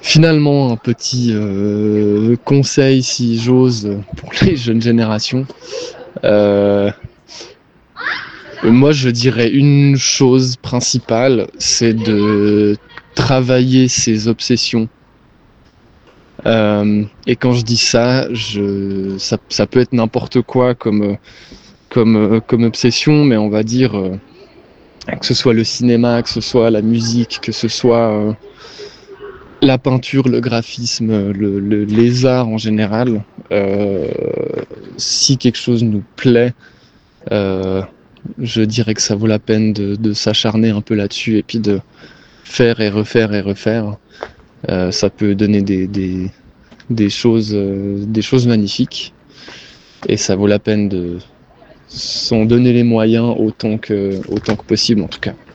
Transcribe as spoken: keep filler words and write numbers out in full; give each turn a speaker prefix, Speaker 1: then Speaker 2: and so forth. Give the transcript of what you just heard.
Speaker 1: Finalement, un petit euh, conseil, si j'ose, pour les jeunes générations. Euh, moi, je dirais une chose principale, c'est de travailler ses obsessions. Euh, et quand je dis ça, je, ça, ça peut être n'importe quoi comme, comme, comme obsession, mais on va dire euh, que ce soit le cinéma, que ce soit la musique, que ce soit euh, la peinture, le graphisme, le, le, les arts en général. Euh, si quelque chose nous plaît, euh, je dirais que ça vaut la peine de, de s'acharner un peu là-dessus et puis de faire et refaire et refaire. Euh, ça peut donner des, des, des, choses, euh, des choses magnifiques et ça vaut la peine de s'en donner les moyens autant que, autant que possible en tout cas.